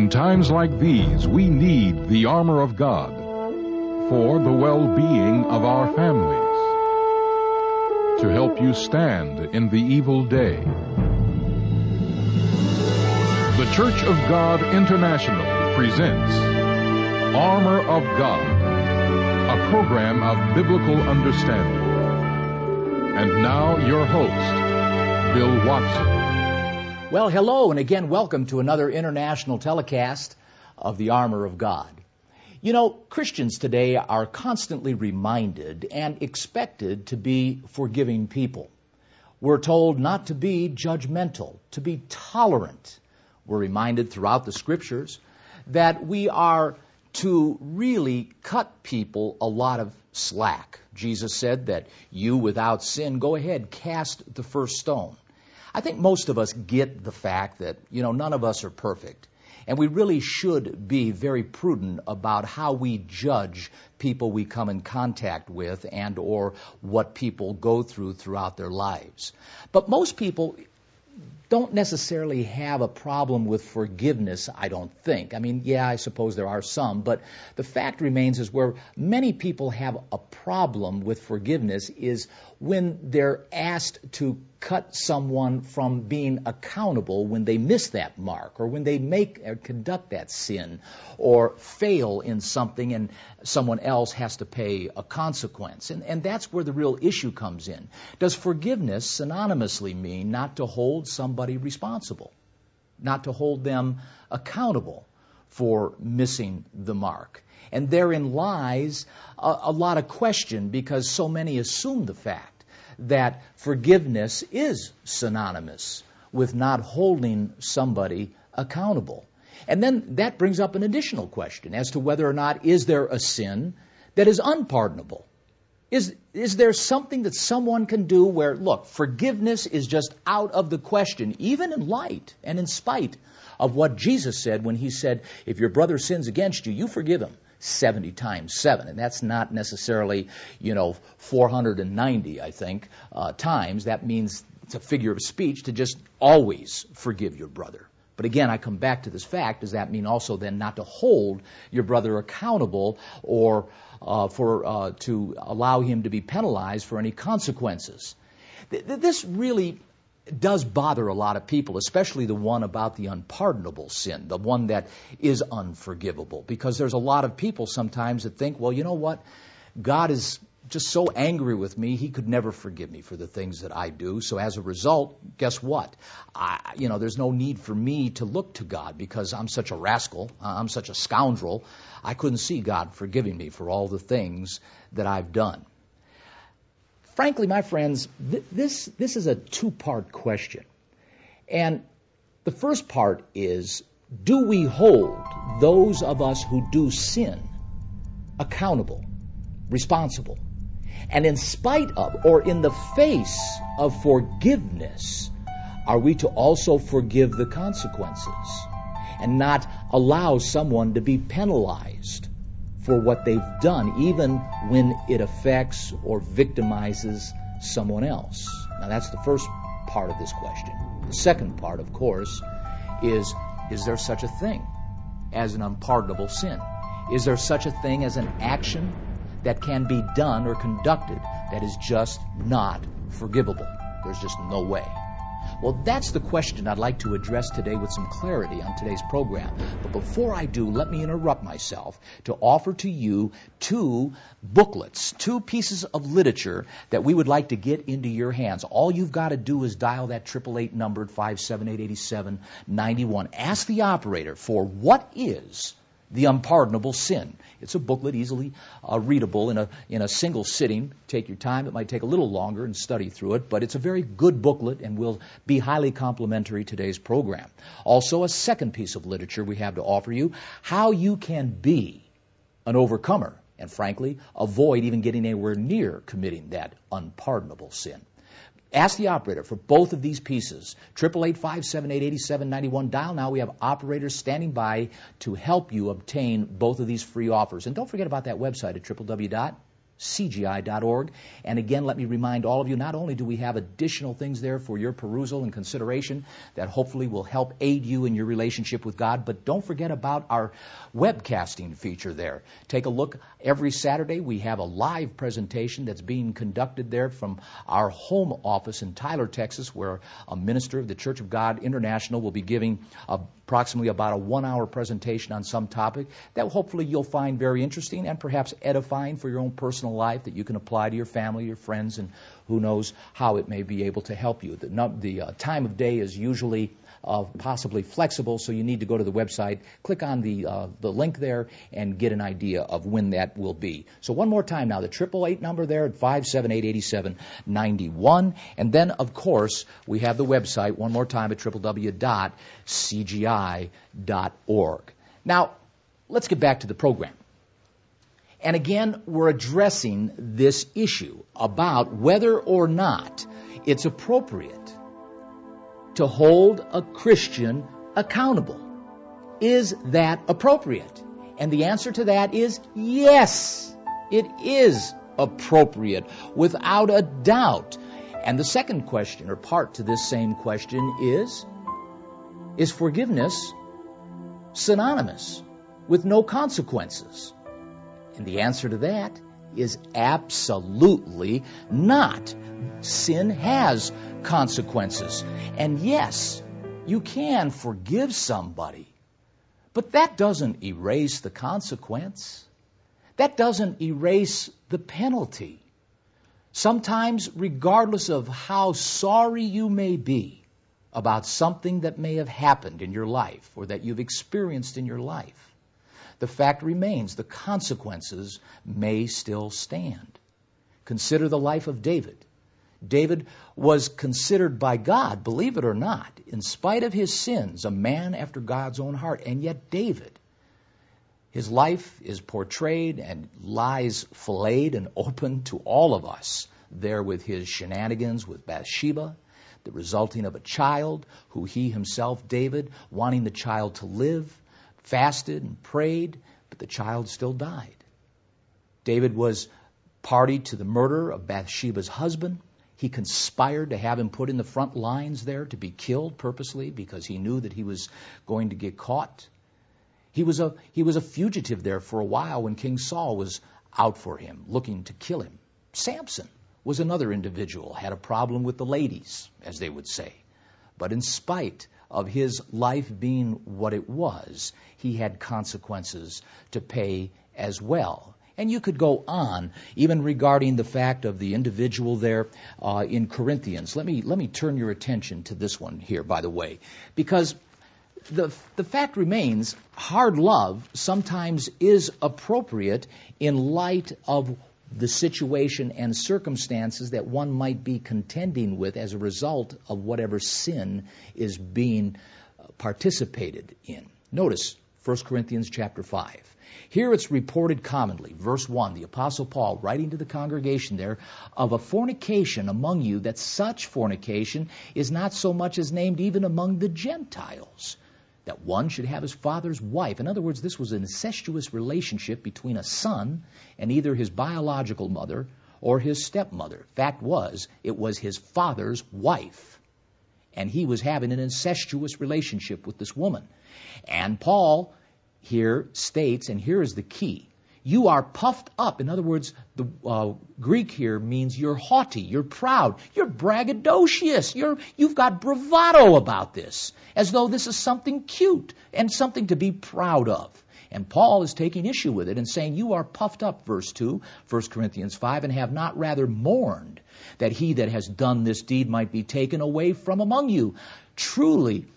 In times like these, we need the armor of God for the well-being of our families, to help you stand in the evil day. The Church of God International presents Armor of God, a program of biblical understanding. And now your host, Bill Watson. Well, hello, and again, welcome to another international telecast of the Armor of God. You know, Christians today are constantly reminded and expected to be forgiving people. We're told not to be judgmental, to be tolerant. We're reminded throughout the Scriptures that we are to really cut people a lot of slack. Jesus said that you without sin, go ahead, cast the first stone. I think most of us get the fact that, none of us are perfect. And we really should be very prudent about how we judge people we come in contact with and or what people go throughout their lives. But most people don't necessarily have a problem with forgiveness, I don't think. I suppose there are some, but the fact remains is where many people have a problem with forgiveness is when they're asked to cut someone from being accountable when they miss that mark or when they make or conduct that sin or fail in something and someone else has to pay a consequence. And that's where the real issue comes in. Does forgiveness synonymously mean not to hold somebody responsible, not to hold them accountable for missing the mark? And therein lies a lot of question because so many assume the fact that forgiveness is synonymous with not holding somebody accountable. And then that brings up an additional question as to whether or not is there a sin that is unpardonable? Is there something that someone can do where, look, forgiveness is just out of the question, even in light and in spite of what Jesus said when he said, if your brother sins against you, you forgive him 70 times 7. And that's not necessarily, 490, I think, times. That means it's a figure of speech to just always forgive your brother. But again, I come back to this fact. Does that mean also then not to hold your brother accountable or to allow him to be penalized for any consequences? This really does bother a lot of people, especially the one about the unpardonable sin, the one that is unforgivable. Because there's a lot of people sometimes that think, well, you know what? God is just so angry with me, he could never forgive me for the things that I do. So as a result, guess what? There's no need for me to look to God because I'm such a rascal, I'm such a scoundrel. I couldn't see God forgiving me for all the things that I've done. Frankly, my friends, this is a two-part question. And the first part is, do we hold those of us who do sin accountable, responsible? And in spite of, or in the face of forgiveness, are we to also forgive the consequences and not allow someone to be penalized for what they've done, even when it affects or victimizes someone else? Now, that's the first part of this question. The second part, of course, is there such a thing as an unpardonable sin? Is there such a thing as an action that can be done or conducted that is just not forgivable? There's just no way. Well, that's the question I'd like to address today with some clarity on today's program. But before I do, let me interrupt myself to offer to you two booklets, two pieces of literature that we would like to get into your hands. All you've got to do is dial that 888 number 578-8791. Ask the operator for what is the unpardonable sin. It's a booklet easily readable in a single sitting. Take your time. It might take a little longer and study through it, but it's a very good booklet and will be highly complimentary to today's program. Also, a second piece of literature we have to offer you, how you can be an overcomer and, frankly, avoid even getting anywhere near committing that unpardonable sin. Ask the operator for both of these pieces. 888-578-8791. Dial now. We have operators standing by to help you obtain both of these free offers. And don't forget about that website at CGI.org. And again, let me remind all of you, not only do we have additional things there for your perusal and consideration that hopefully will help aid you in your relationship with God, but don't forget about our webcasting feature there. Take a look. Every Saturday we have a live presentation that's being conducted there from our home office in Tyler, Texas, where a minister of the Church of God International will be giving approximately about a 1-hour presentation on some topic that hopefully you'll find very interesting and perhaps edifying for your own personal life that you can apply to your family, your friends, and who knows how it may be able to help you. The time of day is usually possibly flexible, so you need to go to the website, click on the link there, and get an idea of when that will be. So one more time now, the 888 number there at 578-8791. And then, of course, we have the website one more time at www.cgi.org. Now, let's get back to the program. And again, we're addressing this issue about whether or not it's appropriate to hold a Christian accountable. Is that appropriate? And the answer to that is yes, it is appropriate, without a doubt. And the second question, or part to this same question, is forgiveness synonymous with no consequences? And the answer to that is absolutely not. Sin has consequences. And yes, you can forgive somebody, but that doesn't erase the consequence. That doesn't erase the penalty. Sometimes, regardless of how sorry you may be about something that may have happened in your life or that you've experienced in your life, the fact remains the consequences may still stand. Consider the life of David. David was considered by God, believe it or not, in spite of his sins, a man after God's own heart. And yet David, his life is portrayed and lies filleted and open to all of us there with his shenanigans with Bathsheba, the resulting of a child who he himself, David, wanting the child to live, fasted and prayed, but the child still died. David was party to the murder of Bathsheba's husband. He conspired to have him put in the front lines there to be killed purposely because he knew that he was going to get caught. He was a fugitive there for a while when King Saul was out for him, looking to kill him. Samson was another individual, had a problem with the ladies, as they would say. But in spite of his life being what it was, he had consequences to pay as well. And you could go on, even regarding the fact of the individual there in Corinthians. Let me turn your attention to this one here, by the way, because the fact remains, hard love sometimes is appropriate in light of the situation and circumstances that one might be contending with as a result of whatever sin is being participated in. Notice 1 Corinthians chapter 5. Here it's reported commonly, verse 1, the Apostle Paul writing to the congregation there, of a fornication among you, that such fornication is not so much as named even among the Gentiles, that one should have his father's wife. In other words, this was an incestuous relationship between a son and either his biological mother or his stepmother. Fact was, it was his father's wife. And he was having an incestuous relationship with this woman. And Paul here states, and here is the key, you are puffed up. In other words, the Greek here means you're haughty, you're proud, you're braggadocious, you've got bravado about this, as though this is something cute and something to be proud of. And Paul is taking issue with it and saying, you are puffed up, verse 2, 1 Corinthians 5, and have not rather mourned that he that has done this deed might be taken away from among you. Truly,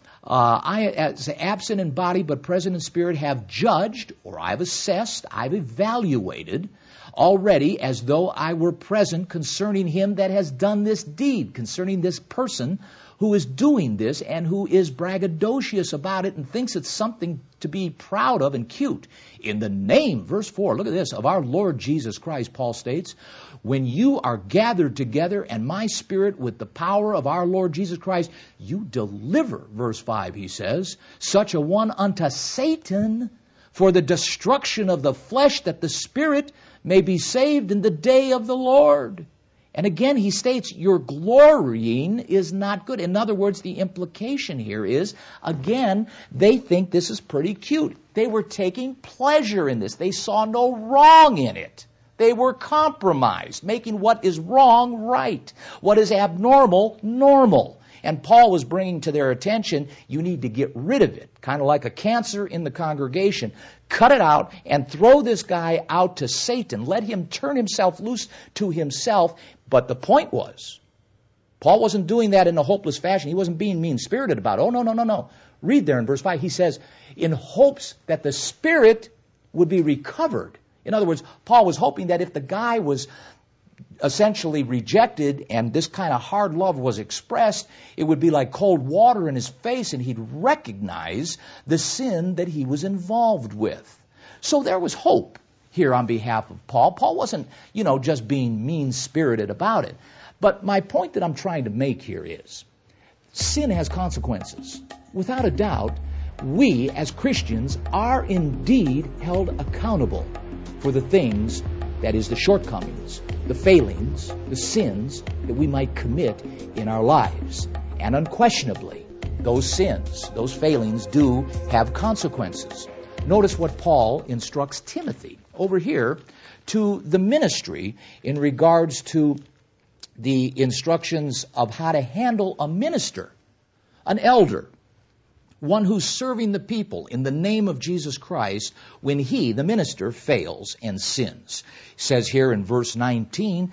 I, as absent in body but present in spirit, have judged, or I've assessed, I've evaluated already as though I were present concerning him that has done this deed, concerning this person who is doing this and who is braggadocious about it and thinks it's something to be proud of and cute. In the name, verse 4, look at this, of our Lord Jesus Christ, Paul states, when you are gathered together and my spirit with the power of our Lord Jesus Christ, you deliver, verse 5, he says, such a one unto Satan for the destruction of the flesh, that the spirit may be saved in the day of the Lord. And again, he states, your glorying is not good. In other words, the implication here is, again, they think this is pretty cute. They were taking pleasure in this. They saw no wrong in it. They were compromised, making what is wrong right, what is abnormal normal. And Paul was bringing to their attention, you need to get rid of it, kind of like a cancer in the congregation. Cut it out and throw this guy out to Satan. Let him turn himself loose to himself. But the point was, Paul wasn't doing that in a hopeless fashion. He wasn't being mean-spirited about it. Oh, no. Read there in verse 5. He says, in hopes that the spirit would be recovered. In other words, Paul was hoping that if the guy was essentially rejected and this kind of hard love was expressed, it would be like cold water in his face and he'd recognize the sin that he was involved with. So there was hope here on behalf of Paul. Paul wasn't, just being mean-spirited about it. But my point that I'm trying to make here is, sin has consequences. Without a doubt, we as Christians are indeed held accountable for the things, that is, the shortcomings, the failings, the sins that we might commit in our lives. And unquestionably, those sins, those failings do have consequences. Notice what Paul instructs Timothy over here to the ministry in regards to the instructions of how to handle a minister, an elder, one who's serving the people in the name of Jesus Christ when he, the minister, fails and sins. He says here in verse 19,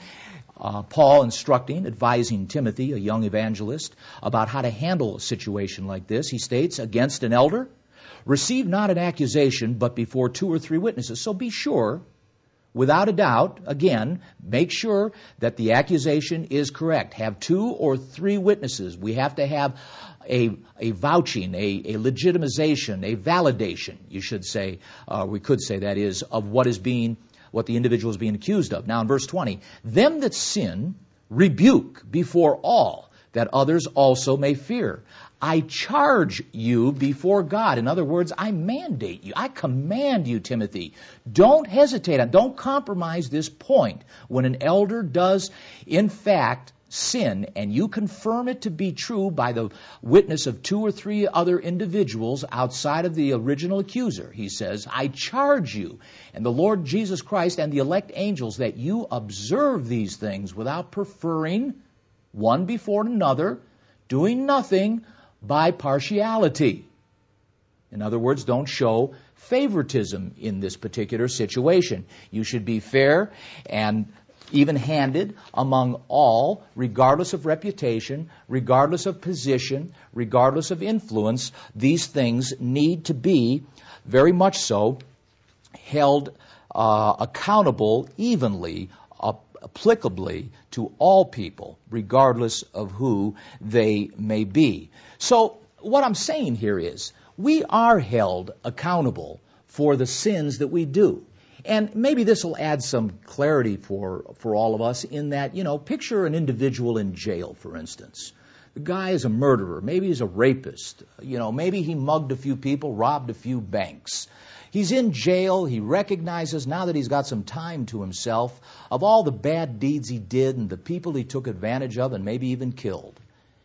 Paul advising Timothy, a young evangelist, about how to handle a situation like this. He states, against an elder, receive not an accusation, but before 2 or 3 witnesses. So be sure, without a doubt, again, make sure that the accusation is correct. Have 2 or 3 witnesses. We have to have a vouching, a legitimization, a validation, you should say, we could say that is, of what the individual is being accused of. Now in verse 20, them that sin rebuke before all, that others also may fear. I charge you before God. In other words, I mandate you. I command you, Timothy. Don't hesitate. Don't compromise this point. When an elder does, in fact, sin, and you confirm it to be true by the witness of 2 or 3 other individuals outside of the original accuser, he says, I charge you and the Lord Jesus Christ and the elect angels that you observe these things without preferring one before another, doing nothing by partiality. In other words, don't show favoritism in this particular situation. You should be fair and even-handed among all, regardless of reputation, regardless of position, regardless of influence. These things need to be, very much so, held accountable evenly, applicably to all people, regardless of who they may be. So what I'm saying here is, we are held accountable for the sins that we do. And maybe this will add some clarity for all of us in that, picture an individual in jail, for instance. The guy is a murderer. Maybe he's a rapist. Maybe he mugged a few people, robbed a few banks. He's in jail. He recognizes, now that he's got some time to himself, of all the bad deeds he did and the people he took advantage of and maybe even killed.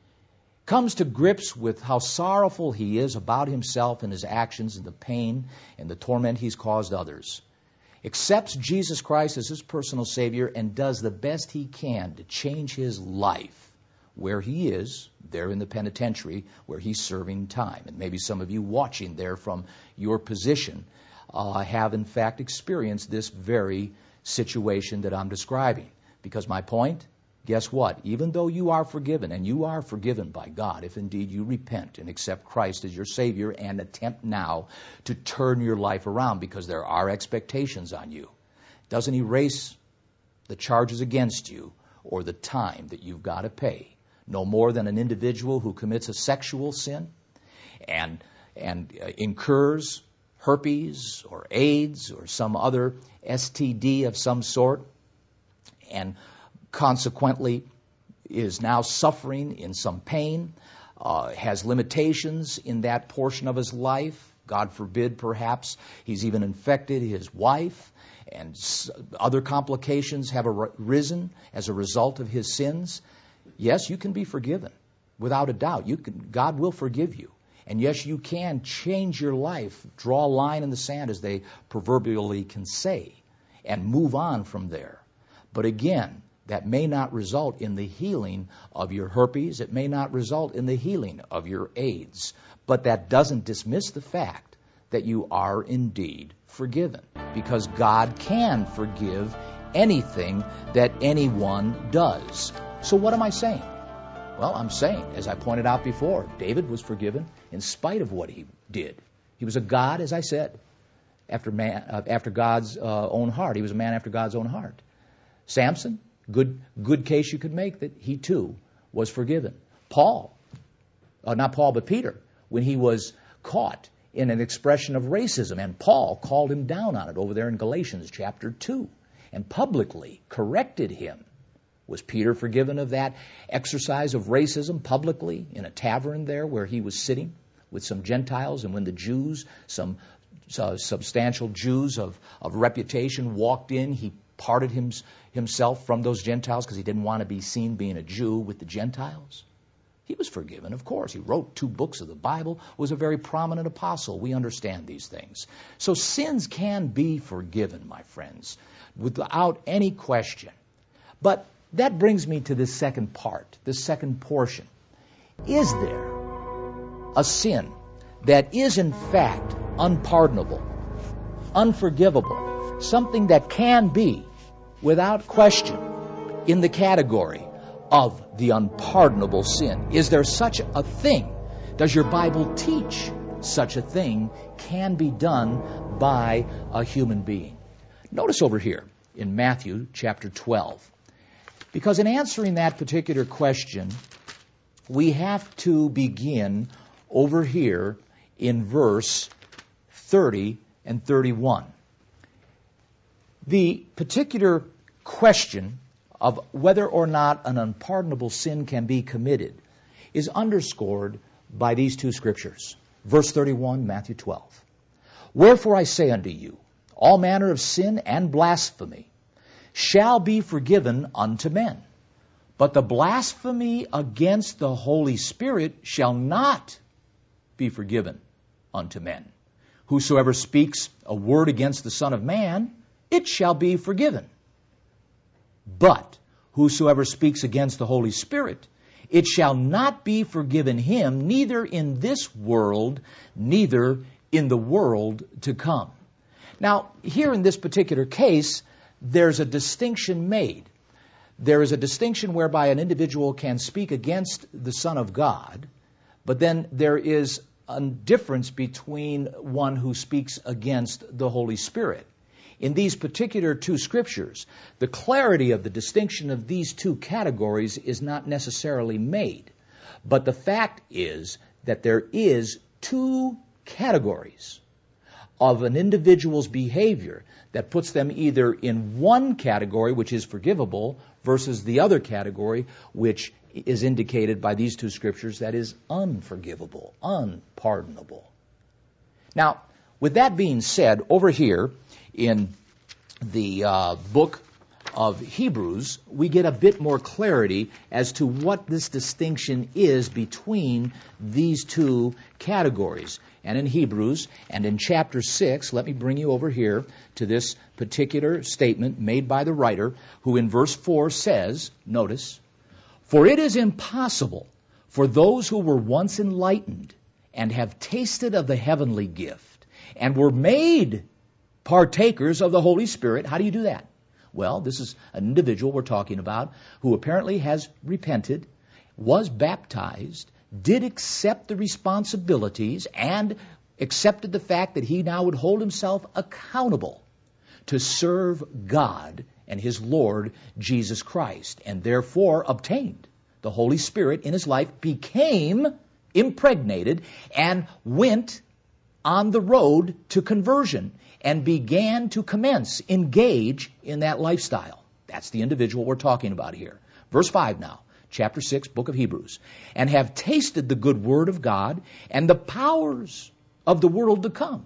Comes to grips with how sorrowful he is about himself and his actions and the pain and the torment he's caused others. Accepts Jesus Christ as his personal Savior and does the best he can to change his life where he is, there in the penitentiary, where he's serving time. And maybe some of you watching there from your position have in fact experienced this very situation that I'm describing. Because my point, guess what? Even though you are forgiven, and you are forgiven by God, if indeed you repent and accept Christ as your Savior and attempt now to turn your life around, because there are expectations on you, doesn't erase the charges against you or the time that you've got to pay. No more than an individual who commits a sexual sin and incurs herpes or AIDS or some other STD of some sort, and consequently is now suffering in some pain, has limitations in that portion of his life, God forbid, perhaps, he's even infected his wife, and other complications have arisen as a result of his sins, yes, you can be forgiven, without a doubt. God will forgive you. And yes, you can change your life, draw a line in the sand, as they proverbially can say, and move on from there. But again, that may not result in the healing of your herpes. It may not result in the healing of your AIDS. But that doesn't dismiss the fact that you are indeed forgiven, because God can forgive anything that anyone does. So what am I saying? Well, I'm saying, as I pointed out before, David was forgiven in spite of what he did. He was a God, as I said, after God's own heart. He was a man after God's own heart. Samson, good case you could make that he too was forgiven. Peter, when he was caught in an expression of racism, and Paul called him down on it over there in Galatians chapter 2 and publicly corrected him. Was Peter forgiven of that exercise of racism publicly in a tavern there where he was sitting with some Gentiles, and when the Jews, some substantial Jews of reputation walked in, he parted himself from those Gentiles because he didn't want to be seen being a Jew with the Gentiles? He was forgiven, of course. He wrote 2 books of the Bible, was a very prominent apostle. We understand these things. So sins can be forgiven, my friends, without any question. But that brings me to this second part, this second portion. Is there a sin that is in fact unpardonable, unforgivable, something that can be, without question, in the category of the unpardonable sin? Is there such a thing? Does your Bible teach such a thing can be done by a human being? Notice over here in Matthew chapter 12. Because in answering that particular question, we have to begin over here in verse 30 and 31. The particular question of whether or not an unpardonable sin can be committed is underscored by these 2 scriptures. Verse 31, Matthew 12. Wherefore I say unto you, all manner of sin and blasphemy shall be forgiven unto men, but the blasphemy against the Holy Spirit shall not be forgiven unto men. Whosoever speaks a word against the Son of Man, it shall be forgiven. But whosoever speaks against the Holy Spirit, it shall not be forgiven him, neither in this world, neither in the world to come. Now, here in this particular case, there's a distinction made. There is a distinction whereby an individual can speak against the Son of God, but then there is a difference between one who speaks against the Holy Spirit. In these particular 2 scriptures, the clarity of the distinction of these 2 categories is not necessarily made. But the fact is that there is 2 categories of an individual's behavior that puts them either in one category, which is forgivable, versus the other category, which is indicated by these 2 scriptures, that is unforgivable, unpardonable. Now, with that being said, over here in the book of Hebrews, we get a bit more clarity as to what this distinction is between these 2 categories. And in Hebrews, and in chapter 6, let me bring you over here to this particular statement made by the writer, who in verse 4 says, notice, for it is impossible for those who were once enlightened and have tasted of the heavenly gift and were made partakers of the Holy Spirit. How do you do that? Well, this is an individual we're talking about who apparently has repented, was baptized, did accept the responsibilities, and accepted the fact that he now would hold himself accountable to serve God and his Lord Jesus Christ, and therefore obtained the Holy Spirit in his life, became impregnated, and went on the road to conversion and began to engage in that lifestyle. That's the individual we're talking about here. Verse 5 now, chapter 6, book of Hebrews. And have tasted the good word of God and the powers of the world to come.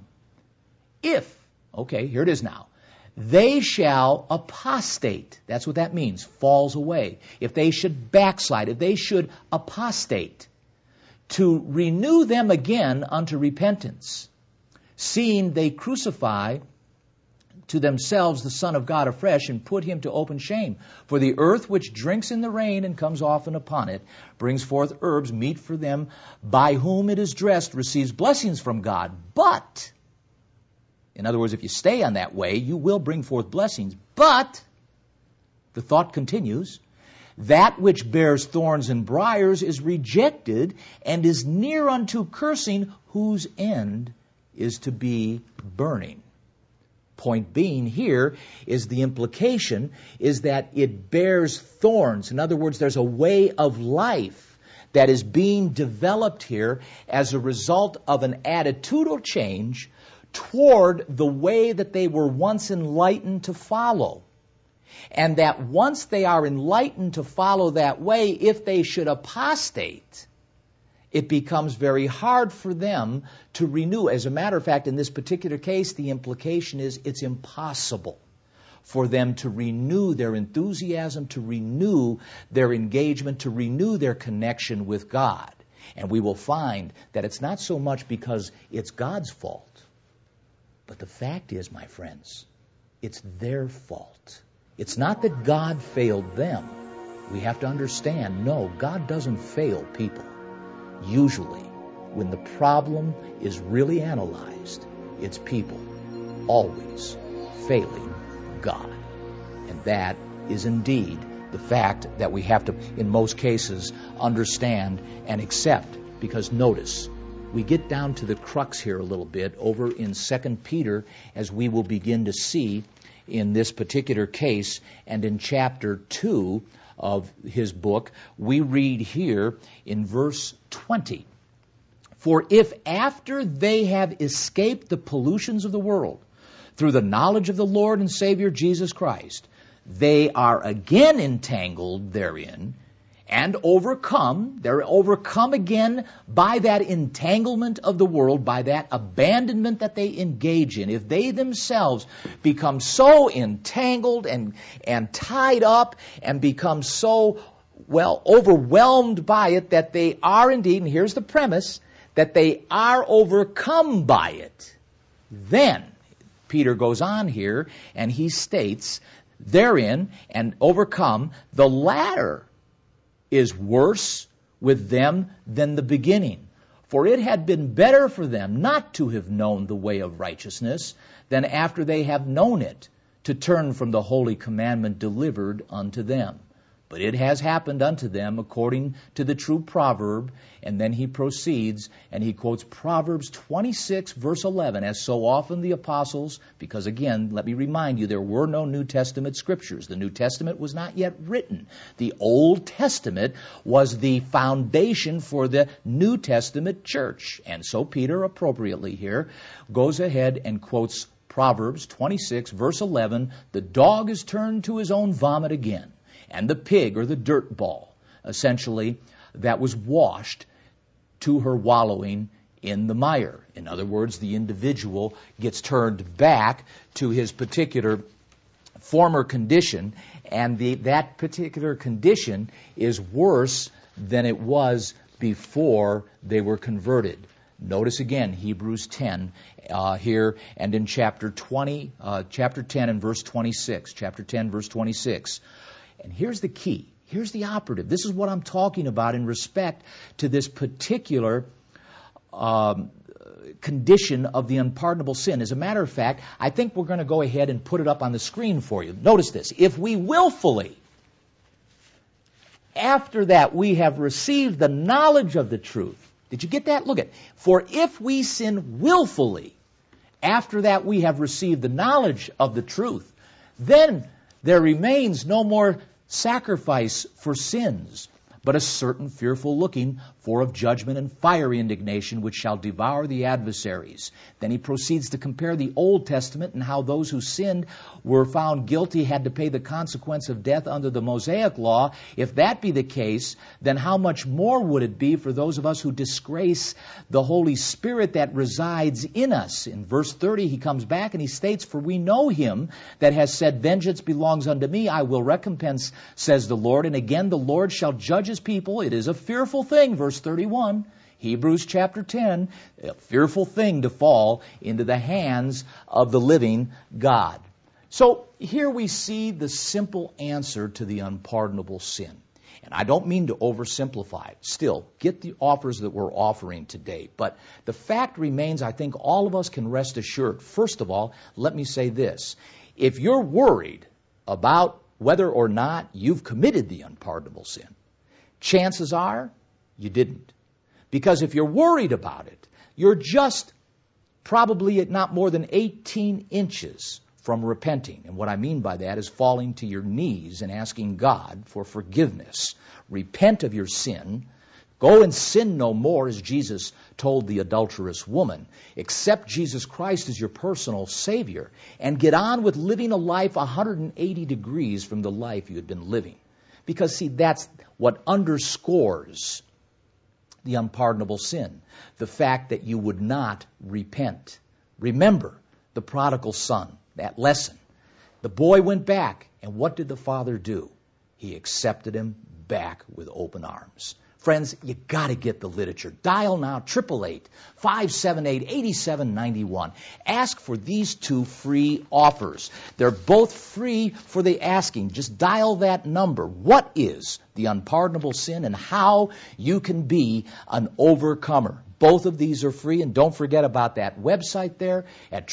If, okay, here it is now, they shall apostate. That's what that means, falls away. If they should backslide, if they should apostate, to renew them again unto repentance, seeing they crucify to themselves the Son of God afresh and put him to open shame. For the earth which drinks in the rain and comes often upon it brings forth herbs meet for them by whom it is dressed, receives blessings from God. But, in other words, if you stay on that way, you will bring forth blessings. But, the thought continues, that which bears thorns and briars is rejected and is near unto cursing, whose end is to be burning. Point being here is the implication is that it bears thorns. In other words, there's a way of life that is being developed here as a result of an attitudinal change toward the way that they were once enlightened to follow. And that once they are enlightened to follow that way, if they should apostate, it becomes very hard for them to renew. As a matter of fact, in this particular case, the implication is it's impossible for them to renew their enthusiasm, to renew their engagement, to renew their connection with God. And we will find that it's not so much because it's God's fault, but the fact is, my friends, it's their fault. It's not that God failed them. We have to understand, no, God doesn't fail people. Usually, when the problem is really analyzed, it's people always failing God. And that is indeed the fact that we have to, in most cases, understand and accept. Because notice, we get down to the crux here a little bit over in 2 Peter, as we will begin to see in this particular case, and in chapter 2 of his book, we read here in verse 20, for if after they have escaped the pollutions of the world through the knowledge of the Lord and Savior Jesus Christ, they are again entangled therein and overcome, they're overcome again by that entanglement of the world, by that abandonment that they engage in. If they themselves become so entangled and tied up and become so, overwhelmed by it that they are indeed, and here's the premise, that they are overcome by it, then Peter goes on here and he states, therein and overcome, the latter is worse with them than the beginning. For it had been better for them not to have known the way of righteousness than after they have known it, to turn from the holy commandment delivered unto them. But it has happened unto them according to the true proverb. And then he proceeds and he quotes Proverbs 26 verse 11, as so often the apostles, because again, let me remind you, there were no New Testament scriptures. The New Testament was not yet written. The Old Testament was the foundation for the New Testament church. And so Peter, appropriately here, goes ahead and quotes Proverbs 26 verse 11, the dog is turned to his own vomit again. And the pig, or the dirt ball, essentially, that was washed to her wallowing in the mire. In other words, the individual gets turned back to his particular former condition, and that particular condition is worse than it was before they were converted. Notice again, Hebrews 10 here, and in chapter 10 and verse 26. Chapter 10, verse 26. And here's the key. Here's the operative. This is what I'm talking about in respect to this particular condition of the unpardonable sin. As a matter of fact, I think we're going to go ahead and put it up on the screen for you. Notice this. If we willfully, after that we have received the knowledge of the truth. Did you get that? Look at it. For if we sin willfully, after that we have received the knowledge of the truth, then there remains no more sacrifice for sins, but a certain fearful looking for of judgment and fiery indignation which shall devour the adversaries. Then he proceeds to compare the Old Testament and how those who sinned were found guilty had to pay the consequence of death under the Mosaic law. If that be the case, then how much more would it be for those of us who disgrace the Holy Spirit that resides in us? In verse 30, he comes back and he states, "For we know him that has said, Vengeance belongs unto me, I will recompense, says the Lord. And again the Lord shall judge his people. It is a fearful thing," verse 31, Hebrews chapter 10, "a fearful thing to fall into the hands of the living God." So here we see the simple answer to the unpardonable sin. And I don't mean to oversimplify it. Still, get the offers that we're offering today. But the fact remains, I think all of us can rest assured. First of all, let me say this. If you're worried about whether or not you've committed the unpardonable sin, chances are you didn't. Because if you're worried about it, you're just probably at not more than 18 inches from repenting. And what I mean by that is falling to your knees and asking God for forgiveness. Repent of your sin. Go and sin no more, as Jesus told the adulterous woman. Accept Jesus Christ as your personal Savior and get on with living a life 180 degrees from the life you had been living. Because, see, that's what underscores the unpardonable sin. The fact that you would not repent. Remember the prodigal son, that lesson. The boy went back, and what did the father do? He accepted him back with open arms. Friends, you got to get the literature. Dial now 888-578-8791. Ask for these two free offers. They're both free for the asking. Just dial that number. What is the unpardonable sin and how you can be an overcomer? Both of these are free, and don't forget about that website there at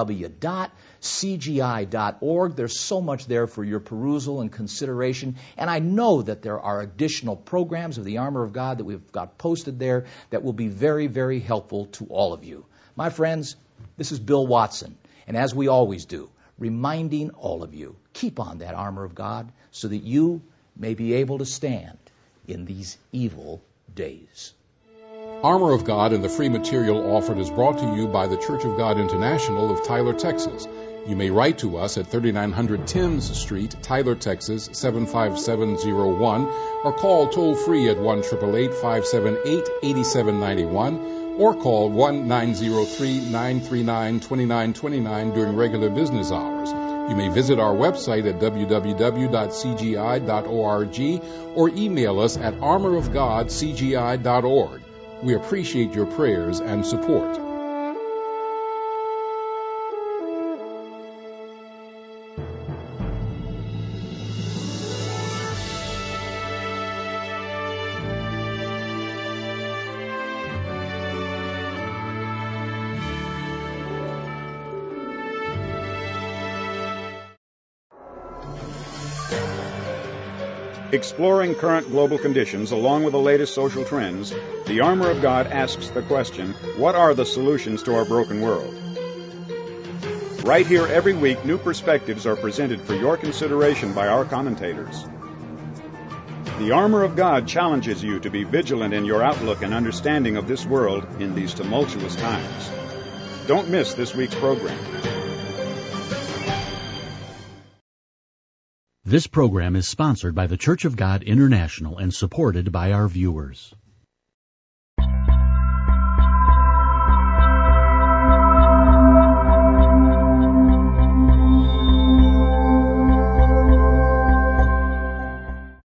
www.cgi.org. There's so much there for your perusal and consideration, and I know that there are additional programs of the Armor of God that we've got posted there that will be very, very helpful to all of you. My friends, this is Bill Watson, and as we always do, reminding all of you, keep on that armor of God so that you may be able to stand in these evil days. Armor of God and the free material offered is brought to you by the Church of God International of Tyler, Texas. You may write to us at 3900 Thames Street, Tyler, Texas 75701, or call toll-free at 1-888-578-8791, or call 1-903-939-2929 during regular business hours. You may visit our website at www.cgi.org or email us at armorofgodcgi.org. We appreciate your prayers and support. Exploring current global conditions along with the latest social trends, the Armor of God asks the question, what are the solutions to our broken world? Right here every week, new perspectives are presented for your consideration by our commentators. The Armor of God challenges you to be vigilant in your outlook and understanding of this world in these tumultuous times. Don't miss this week's program. This program is sponsored by the Church of God International and supported by our viewers.